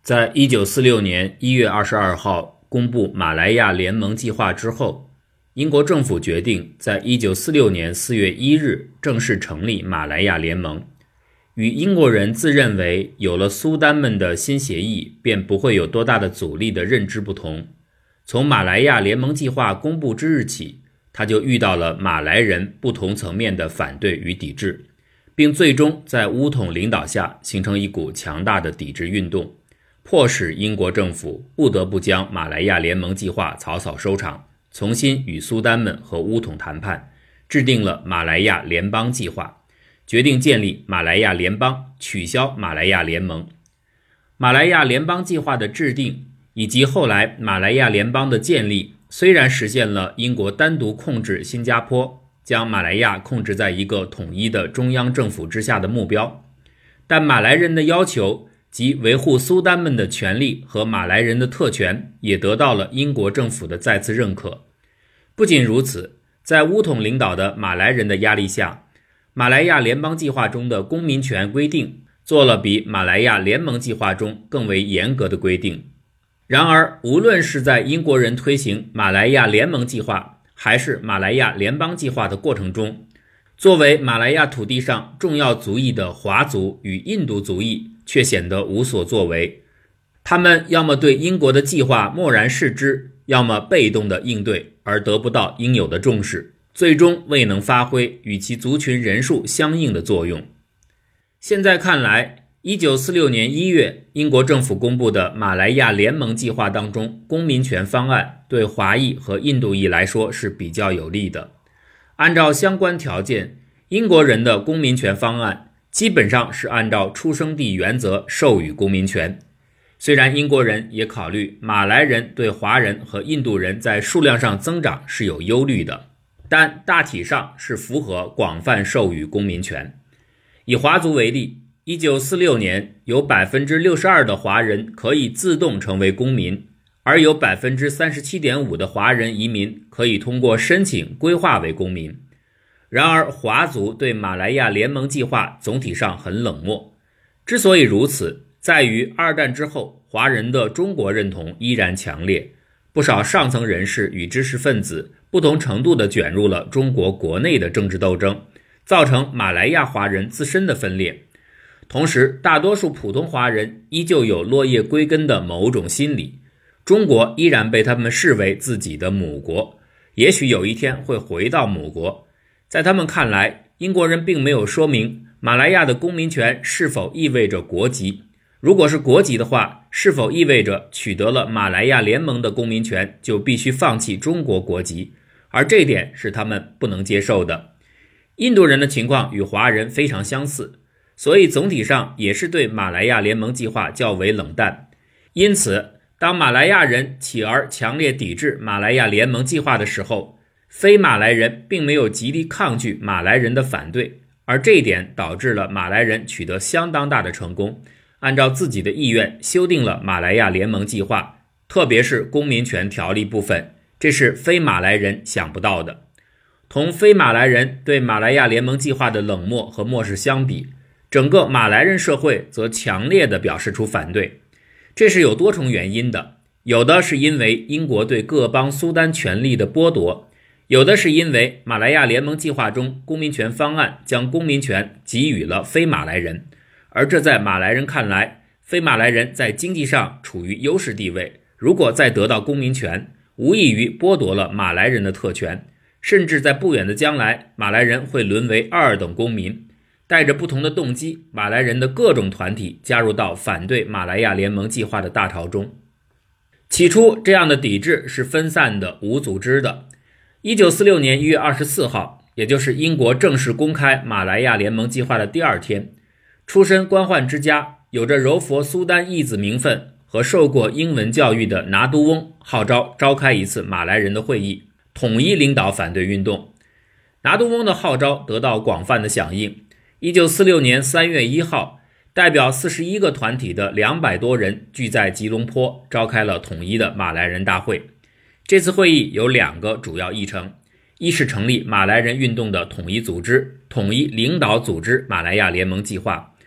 在1946年1月22号公布马来亚联盟计划之后，英国政府决定在1946年4月1日正式成立马来亚联盟。与英国人自认为有了苏丹们的新协议便不会有多大的阻力的认知不同，从马来亚联盟计划公布之日起，他就遇到了马来人不同层面的反对与抵制，并最终在巫统领导下形成一股强大的抵制运动，迫使英国政府不得不将马来亚联盟计划草草收场，重新与苏丹们和巫统谈判，制定了马来亚联邦计划，决定建立马来亚联邦，取消马来亚联盟。马来亚联邦计划的制定以及后来马来亚联邦的建立，虽然实现了英国单独控制新加坡，将马来亚控制在一个统一的中央政府之下的目标，但马来人的要求及维护苏丹们的权利和马来人的特权也得到了英国政府的再次认可。不仅如此，在巫统领导的马来人的压力下，马来亚联邦计划中的公民权规定做了比马来亚联盟计划中更为严格的规定。然而，无论是在英国人推行马来亚联盟计划还是马来亚联邦计划的过程中，作为马来亚土地上重要族裔的华族与印度族裔却显得无所作为。他们要么对英国的计划漠然视之，要么被动的应对，而得不到应有的重视，最终未能发挥与其族群人数相应的作用。现在看来，1946年1月英国政府公布的马来亚联盟计划当中，公民权方案对华裔和印度裔来说是比较有利的。按照相关条件，英国人的公民权方案基本上是按照出生地原则授予公民权。虽然英国人也考虑马来人对华人和印度人在数量上增长是有忧虑的，但大体上是符合广泛授予公民权。以华族为例，1946年有 62% 的华人可以自动成为公民，而有 37.5% 的华人移民可以通过申请规划为公民。然而华族对马来亚联盟计划总体上很冷漠，之所以如此，在于二战之后华人的中国认同依然强烈，不少上层人士与知识分子不同程度地卷入了中国国内的政治斗争，造成马来亚华人自身的分裂。同时，大多数普通华人依旧有落叶归根的某种心理，中国依然被他们视为自己的母国，也许有一天会回到母国。在他们看来，英国人并没有说明马来亚的公民权是否意味着国籍，如果是国籍的话，是否意味着取得了马来亚联盟的公民权就必须放弃中国国籍，而这点是他们不能接受的。印度人的情况与华人非常相似，所以总体上也是对马来亚联盟计划较为冷淡。因此，当马来亚人起而强烈抵制马来亚联盟计划的时候，非马来人并没有极力抗拒马来人的反对，而这一点导致了马来人取得相当大的成功，按照自己的意愿修订了马来亚联盟计划，特别是公民权条例部分，这是非马来人想不到的。同非马来人对马来亚联盟计划的冷漠和漠视相比，整个马来人社会则强烈地表示出反对。这是有多重原因的，有的是因为英国对各邦苏丹权利的剥夺，有的是因为马来亚联盟计划中公民权方案将公民权给予了非马来人，而这在马来人看来，非马来人在经济上处于优势地位，如果再得到公民权，无异于剥夺了马来人的特权，甚至在不远的将来，马来人会沦为二等公民。带着不同的动机，马来人的各种团体加入到反对马来亚联盟计划的大潮中。起初，这样的抵制是分散的、无组织的。1946年1月24号，也就是英国正式公开马来亚联盟计划的第二天，出身官宦之家、有着柔佛苏丹裔子名分和受过英文教育的拿督翁号召召开一次马来人的会议，统一领导反对运动。拿督翁的号召得到广泛的响应。1946年3月1号，代表41个团体的200多人聚在吉隆坡，召开了统一的马来人大会。这次会议有2个主要议程，一是成立马来人运动的统一组织，统一领导组织马来亚联盟计划；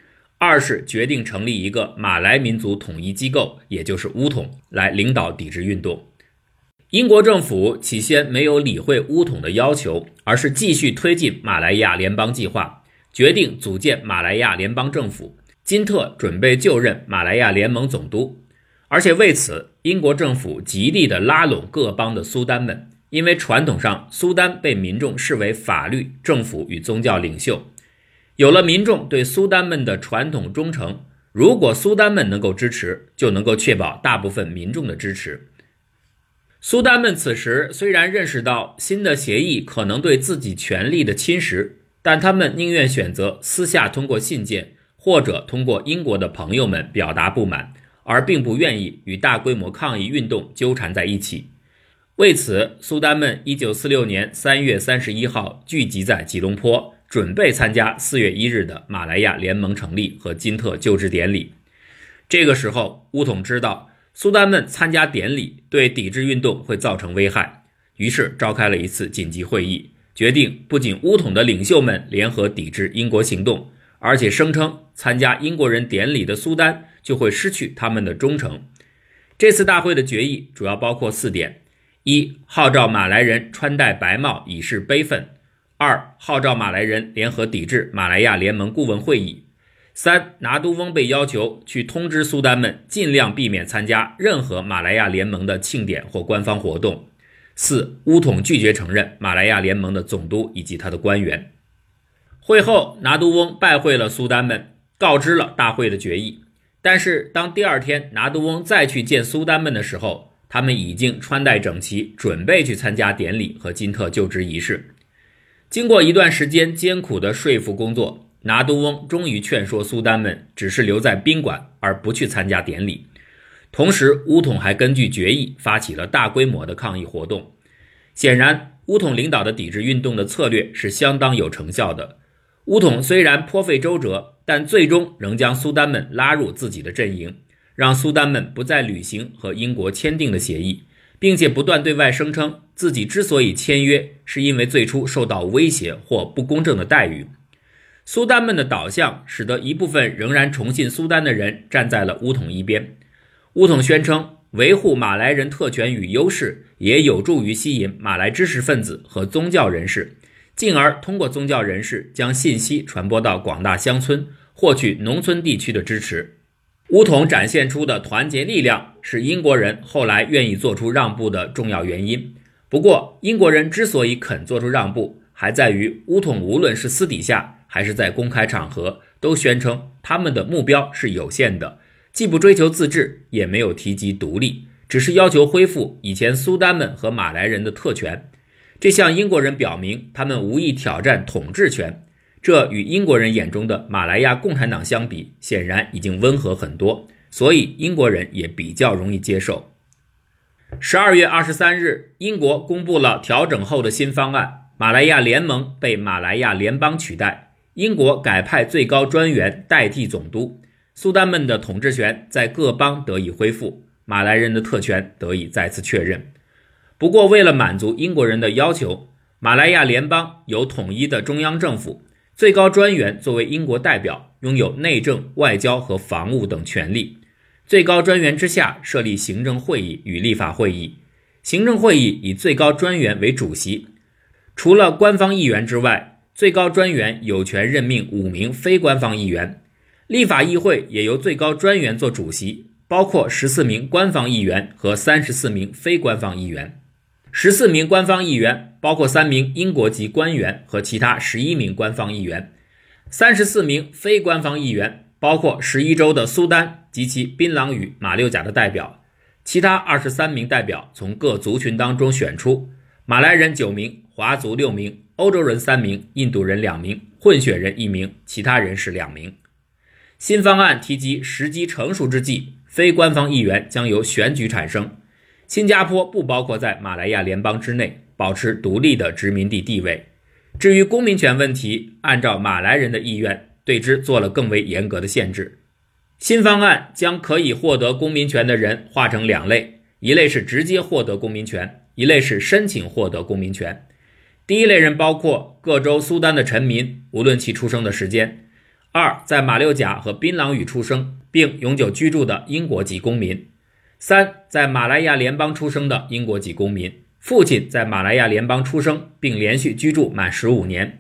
二是决定成立一个马来民族统一机构，也就是巫统，来领导抵制运动。英国政府起先没有理会巫统的要求，而是继续推进马来亚联邦计划，决定组建马来亚联邦政府。金特准备就任马来亚联盟总督，而且为此，英国政府极力地拉拢各邦的苏丹们，因为传统上苏丹被民众视为法律、政府与宗教领袖。有了民众对苏丹们的传统忠诚，如果苏丹们能够支持，就能够确保大部分民众的支持。苏丹们此时虽然认识到新的协议可能对自己权力的侵蚀，但他们宁愿选择私下通过信件或者通过英国的朋友们表达不满，而并不愿意与大规模抗议运动纠缠在一起。为此，苏丹们1946年3月31号聚集在吉隆坡，准备参加4月1日的马来亚联盟成立和金特就职典礼。这个时候，巫统知道苏丹们参加典礼对抵制运动会造成危害，于是召开了一次紧急会议，决定不仅巫统的领袖们联合抵制英国行动，而且声称参加英国人典礼的苏丹就会失去他们的忠诚。这次大会的决议主要包括4点：一、号召马来人穿戴白帽以示悲愤；二、号召马来人联合抵制马来亚联盟顾问会议；三、拿督翁被要求去通知苏丹们尽量避免参加任何马来亚联盟的庆典或官方活动；四、巫统拒绝承认马来亚联盟的总督以及他的官员。会后，拿督翁拜会了苏丹们，告知了大会的决议。但是当第二天拿督翁再去见苏丹们的时候，他们已经穿戴整齐，准备去参加典礼和金特就职仪式。经过一段时间艰苦的说服工作，拿督翁终于劝说苏丹们只是留在宾馆，而不去参加典礼。同时，巫统还根据决议发起了大规模的抗议活动。显然，巫统领导的抵制运动的策略是相当有成效的。巫统虽然颇费周折，但最终仍将苏丹们拉入自己的阵营，让苏丹们不再履行和英国签订的协议，并且不断对外声称自己之所以签约，是因为最初受到威胁或不公正的待遇。苏丹们的导向使得一部分仍然崇信苏丹的人站在了巫统一边。巫统宣称，维护马来人特权与优势也有助于吸引马来知识分子和宗教人士，进而通过宗教人士将信息传播到广大乡村，获取农村地区的支持。巫统展现出的团结力量是英国人后来愿意做出让步的重要原因。不过，英国人之所以肯做出让步，还在于巫统无论是私底下还是在公开场合，都宣称他们的目标是有限的，既不追求自治，也没有提及独立，只是要求恢复以前苏丹们和马来人的特权。这向英国人表明他们无意挑战统治权，这与英国人眼中的马来亚共产党相比，显然已经温和很多，所以英国人也比较容易接受。12月23日，英国公布了调整后的新方案，马来亚联盟被马来亚联邦取代，英国改派最高专员代替总督，苏丹们的统治权在各邦得以恢复，马来人的特权得以再次确认。不过，为了满足英国人的要求，马来亚联邦有统一的中央政府，最高专员作为英国代表，拥有内政、外交和防务等权利。最高专员之下设立行政会议与立法会议，行政会议以最高专员为主席。除了官方议员之外，最高专员有权任命5名非官方议员。立法议会也由最高专员做主席，包括14名官方议员和34名非官方议员。14名官方议员包括3名英国籍官员和其他11名官方议员，34名非官方议员包括11州的苏丹及其槟榔语马六甲的代表，其他23名代表从各族群当中选出，马来人9名，华族6名，欧洲人3名，印度人2名，混血人1名，其他人士2名。新方案提及时机成熟之际，非官方议员将由选举产生。新加坡不包括在马来亚联邦之内，保持独立的殖民地地位。至于公民权问题，按照马来人的意愿，对之做了更为严格的限制。新方案将可以获得公民权的人划成2类，一类是直接获得公民权，一类是申请获得公民权。第一类人包括各州苏丹的臣民，无论其出生的时间； 2在马六甲和槟榔屿出生并永久居住的英国籍公民；3在马来亚联邦出生的英国籍公民，父亲在马来亚联邦出生并连续居住满15年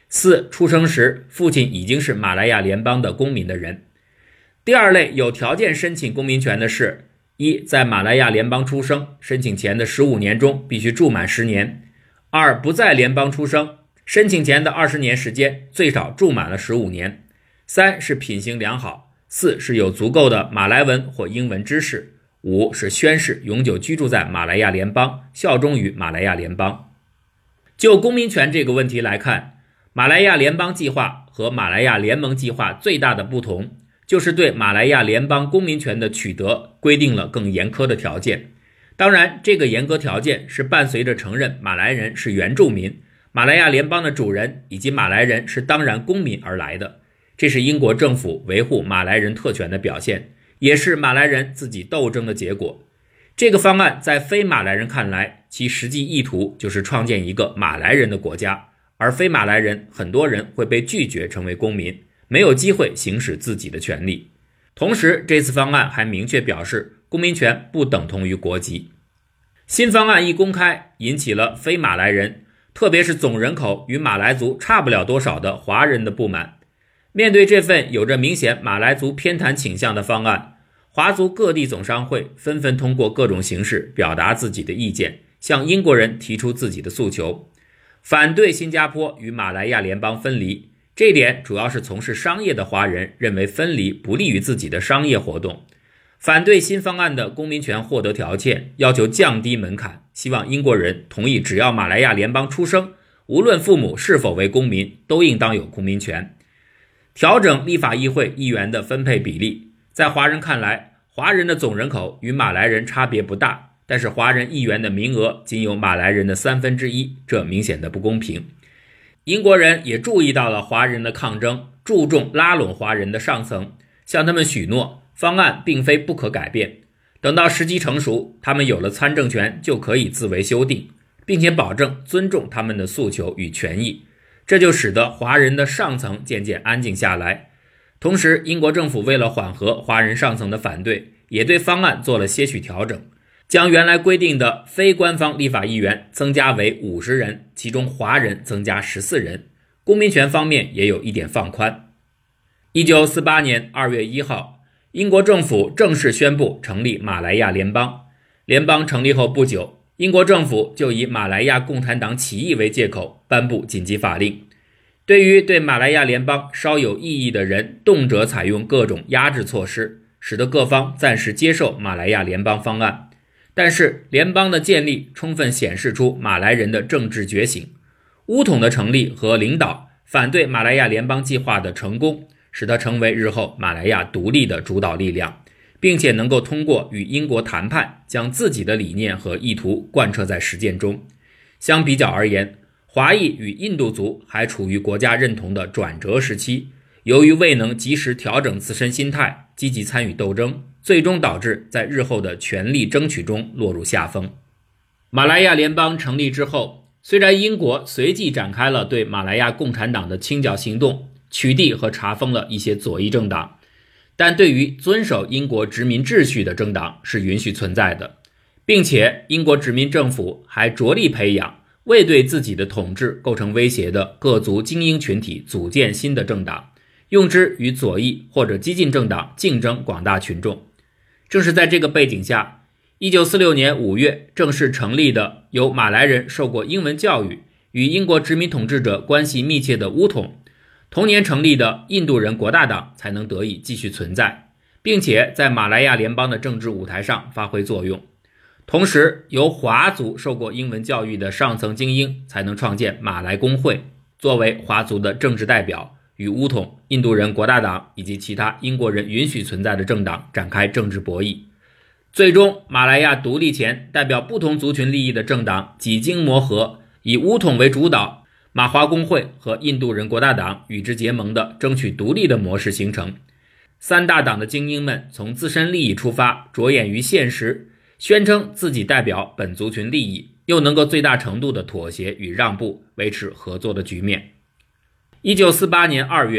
；4出生时父亲已经是马来亚联邦的公民的人。第二类有条件申请公民权的是：1在马来亚联邦出生，申请前的15年中必须住满10年；2不在联邦出生，申请前的20年时间最少住满了15年；3是品行良好；4是有足够的马来文或英文知识；5是宣誓永久居住在马来亚联邦，效忠于马来亚联邦。就公民权这个问题来看，马来亚联邦计划和马来亚联盟计划最大的不同就是对马来亚联邦公民权的取得规定了更严苛的条件。当然，这个严格条件是伴随着承认马来人是原住民，马来亚联邦的主人以及马来人是当然公民而来的。这是英国政府维护马来人特权的表现，也是马来人自己斗争的结果。这个方案在非马来人看来，其实际意图就是创建一个马来人的国家，而非马来人很多人会被拒绝成为公民，没有机会行使自己的权利。同时，这次方案还明确表示，公民权不等同于国籍。新方案一公开，引起了非马来人，特别是总人口与马来族差不了多少的华人的不满。面对这份有着明显马来族偏袒倾向的方案，华族各地总商会纷纷通过各种形式表达自己的意见，向英国人提出自己的诉求，反对新加坡与马来亚联邦分离。这一点主要是从事商业的华人认为分离不利于自己的商业活动，反对新方案的公民权获得条件，要求降低门槛，希望英国人同意只要马来亚联邦出生，无论父母是否为公民，都应当有公民权。调整立法议会议员的分配比例，在华人看来，华人的总人口与马来人差别不大，但是华人议员的名额仅有马来人的1/3，这明显的不公平。英国人也注意到了华人的抗争，注重拉拢华人的上层，向他们许诺方案并非不可改变，等到时机成熟，他们有了参政权就可以自为修订，并且保证尊重他们的诉求与权益。这就使得华人的上层渐渐安静下来。同时，英国政府为了缓和华人上层的反对，也对方案做了些许调整，将原来规定的非官方立法议员增加为50人，其中华人增加14人。公民权方面也有一点放宽。1948年2月1号，英国政府正式宣布成立马来亚联邦。联邦成立后不久，英国政府就以马来亚共产党起义为借口，颁布紧急法令。对于对马来亚联邦稍有异议的人，动辄采用各种压制措施，使得各方暂时接受马来亚联邦方案。但是联邦的建立充分显示出马来人的政治觉醒，巫统的成立和领导反对马来亚联邦计划的成功，使它成为日后马来亚独立的主导力量，并且能够通过与英国谈判，将自己的理念和意图贯彻在实践中。相比较而言，华裔与印度族还处于国家认同的转折时期，由于未能及时调整自身心态，积极参与斗争，最终导致在日后的权力争取中落入下风。马来亚联邦成立之后，虽然英国随即展开了对马来亚共产党的清剿行动，取缔和查封了一些左翼政党，但对于遵守英国殖民秩序的政党是允许存在的，并且英国殖民政府还着力培养未对自己的统治构成威胁的各族精英群体，组建新的政党，用之与左翼或者激进政党竞争广大群众。正是在这个背景下，1946年5月正式成立的由马来人受过英文教育、与英国殖民统治者关系密切的巫统，同年成立的印度人国大党才能得以继续存在，并且在马来亚联邦的政治舞台上发挥作用。同时，由华族受过英文教育的上层精英才能创建马来工会，作为华族的政治代表，与巫统、印度人国大党以及其他英国人允许存在的政党展开政治博弈。最终，马来亚独立前代表不同族群利益的政党几经磨合，以巫统为主导，马华工会和印度人国大党与之结盟的争取独立的模式形成。三大党的精英们从自身利益出发，着眼于现实，宣称自己代表本族群利益，又能够最大程度的妥协与让步，维持合作的局面。1948年2月，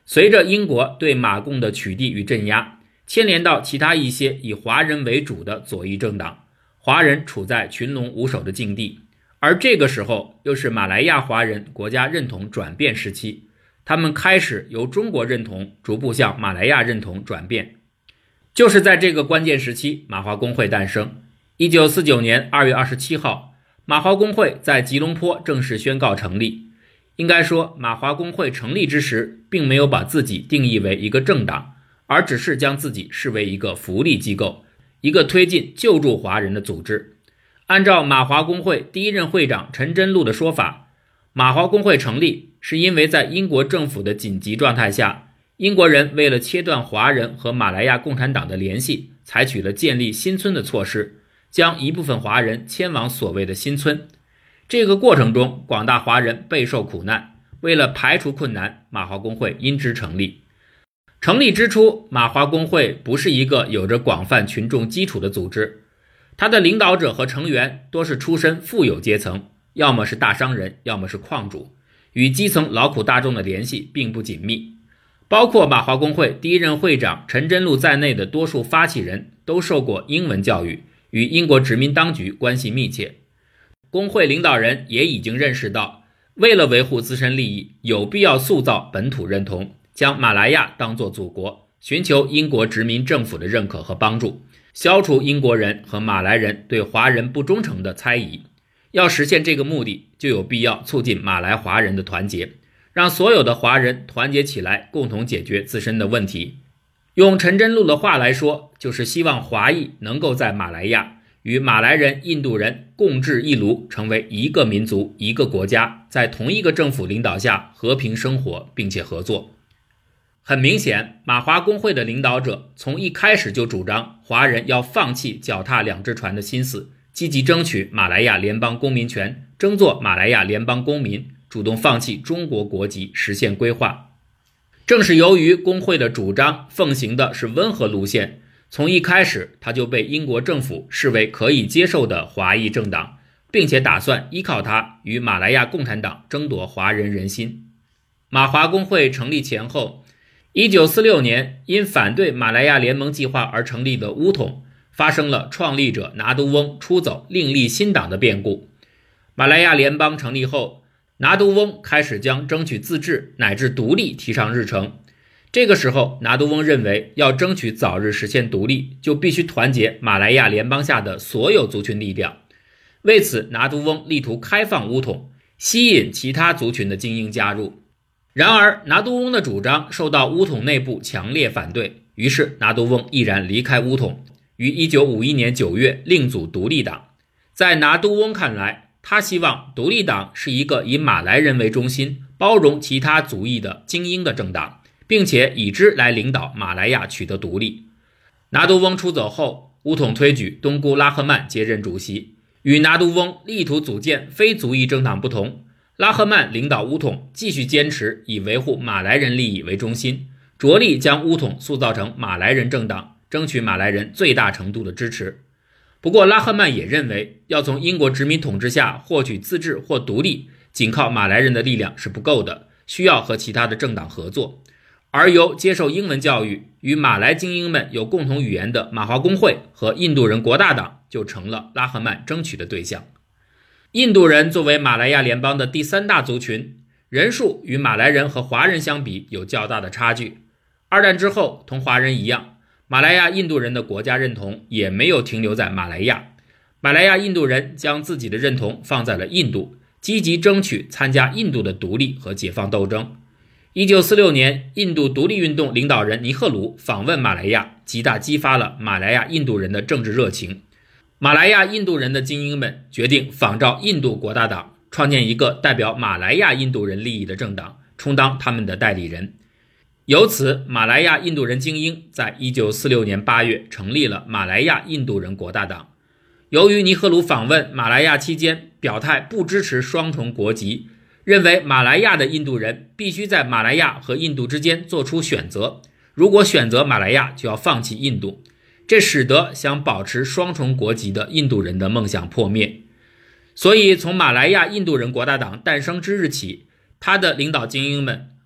随着英国对马共的取缔与镇压，牵连到其他一些以华人为主的左翼政党，华人处在群龙无首的境地。而这个时候又是马来亚华人国家认同转变时期，他们开始由中国认同逐步向马来亚认同转变。就是在这个关键时期，马华工会诞生。1949年2月27号，马华工会在吉隆坡正式宣告成立。应该说，马华工会成立之时，并没有把自己定义为一个政党，而只是将自己视为一个福利机构，一个推进救助华人的组织。按照马华工会第一任会长陈真禄的说法，马华工会成立是因为在英国政府的紧急状态下，英国人为了切断华人和马来亚共产党的联系，采取了建立新村的措施，将一部分华人迁往所谓的新村。这个过程中，广大华人备受苦难，为了排除困难，马华工会因之成立。成立之初，马华工会不是一个有着广泛群众基础的组织，它的领导者和成员多是出身富有阶层，要么是大商人，要么是矿主，与基层劳苦大众的联系并不紧密。包括马华工会第一任会长陈真禄在内的多数发起人都受过英文教育，与英国殖民当局关系密切。工会领导人也已经认识到，为了维护自身利益，有必要塑造本土认同，将马来亚当作祖国，寻求英国殖民政府的认可和帮助，消除英国人和马来人对华人不忠诚的猜疑。要实现这个目的，就有必要促进马来华人的团结，让所有的华人团结起来，共同解决自身的问题。用陈真禄的话来说，就是希望华裔能够在马来亚与马来人、印度人共治一炉，成为一个民族、一个国家，在同一个政府领导下和平生活并且合作。很明显，马华工会的领导者从一开始就主张华人要放弃脚踏两只船的心思，积极争取马来亚联邦公民权，争做马来亚联邦公民，主动放弃中国国籍，实现归化。正是由于工会的主张奉行的是温和路线，从一开始他就被英国政府视为可以接受的华裔政党，并且打算依靠它与马来亚共产党争夺华人人心。马华工会成立前后，1946年因反对马来亚联盟计划而成立的巫统发生了创立者拿督翁出走另立新党的变故。马来亚联邦成立后，拿督翁开始将争取自治乃至独立提上日程。这个时候，拿督翁认为要争取早日实现独立，就必须团结马来亚联邦下的所有族群力量。为此，拿督翁力图开放巫统，吸引其他族群的精英加入。然而，拿督翁的主张受到巫统内部强烈反对，于是拿督翁毅然离开巫统，于1951年9月另组独立党。在拿督翁看来，他希望独立党是一个以马来人为中心，包容其他族裔的精英的政党，并且以之来领导马来亚取得独立。拿督翁出走后，巫统推举东姑拉赫曼接任主席。与拿督翁力图组建非族裔政党不同，拉赫曼领导巫统继续坚持以维护马来人利益为中心，着力将巫统塑造成马来人政党，争取马来人最大程度的支持。不过拉赫曼也认为，要从英国殖民统治下获取自治或独立，仅靠马来人的力量是不够的，需要和其他的政党合作。而由接受英文教育、与马来精英们有共同语言的马华工会和印度人国大党就成了拉赫曼争取的对象。印度人作为马来亚联邦的第三大族群，人数与马来人和华人相比有较大的差距。二战之后，同华人一样，马来亚印度人的国家认同也没有停留在马来亚。马来亚印度人将自己的认同放在了印度，积极争取参加印度的独立和解放斗争。1946年，印度独立运动领导人尼赫鲁访问马来亚，极大激发了马来亚印度人的政治热情。马来亚印度人的精英们决定仿照印度国大党，创建一个代表马来亚印度人利益的政党，充当他们的代理人。由此，马来亚印度人精英在1946年8月成立了马来亚印度人国大党。由于尼赫鲁访问马来亚期间表态不支持双重国籍，认为马来亚的印度人必须在马来亚和印度之间做出选择，如果选择马来亚就要放弃印度，这使得想保持双重国籍的印度人的梦想破灭。所以从马来亚印度人国大党诞生之日起，他的领导精英们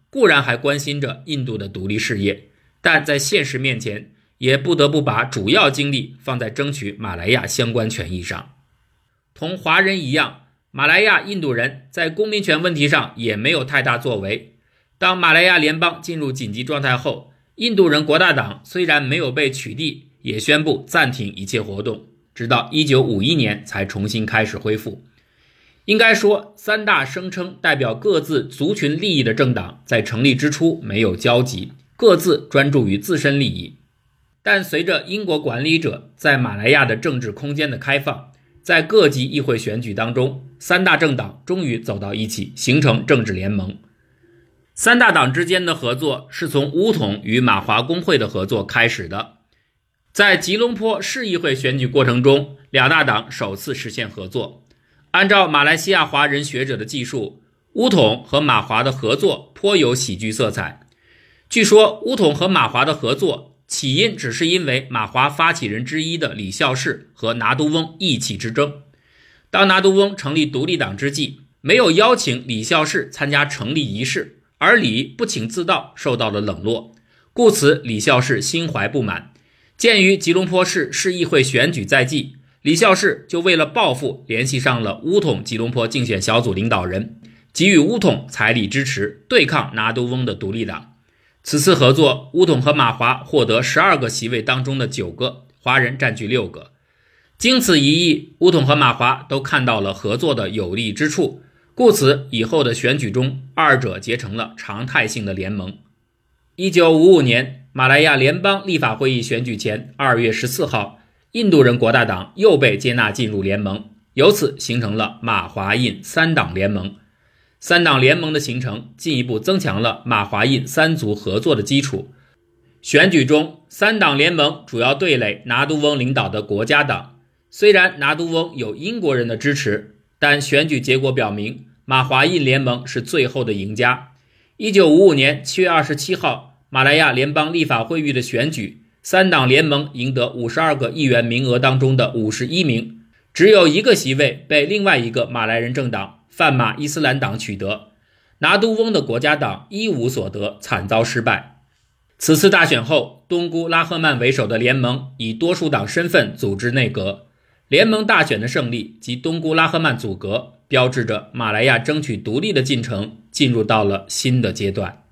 固然还关心着印度的独立事业，但在现实面前，也不得不把主要精力放在争取马来亚相关权益上。同华人一样，马来亚印度人在公民权问题上也没有太大作为。当马来亚联邦进入紧急状态后，印度人国大党虽然没有被取缔，也宣布暂停一切活动，直到1951年才重新开始恢复。应该说，三大声称代表各自族群利益的政党在成立之初没有交集，各自专注于自身利益。但随着英国管理者在马来亚的政治空间的开放，在各级议会选举当中，三大政党终于走到一起，形成政治联盟。三大党之间的合作是从巫统与马华工会的合作开始的。在吉隆坡市议会选举过程中，两大党首次实现合作。按照马来西亚华人学者的记述，巫统和马华的合作颇有喜剧色彩。据说巫统和马华的合作起因只是因为马华发起人之一的李孝士和拿督翁意气之争。当拿督翁成立独立党之际，没有邀请李孝士参加成立仪式，而李不请自到，受到了冷落，故此李孝士心怀不满。鉴于吉隆坡市市议会选举在即，李孝士就为了报复联系上了巫统吉隆坡竞选小组领导人，给予巫统财力支持，对抗拿督翁的独立党。此次合作，巫统和马华获得12个席位当中的9个，华人占据6个。经此一役，巫统和马华都看到了合作的有利之处，故此以后的选举中，二者结成了常态性的联盟。1955年，马来亚联邦立法会议选举前2月14号，印度人国大党又被接纳进入联盟，由此形成了马华印三党联盟。三党联盟的形成进一步增强了马华印三族合作的基础。选举中，三党联盟主要对垒拿督翁领导的国家党。虽然拿督翁有英国人的支持，但选举结果表明马华印联盟是最后的赢家。1955年7月27号，马来亚联邦立法会议的选举，三党联盟赢得52个议员名额当中的51名，只有1个席位被另外一个马来人政党泛马伊斯兰党取得，拿督翁的国家党一无所得，惨遭失败。此次大选后，东姑拉赫曼为首的联盟以多数党身份组织内阁。联盟大选的胜利及东姑拉赫曼组阁，标志着马来亚争取独立的进程进入到了新的阶段。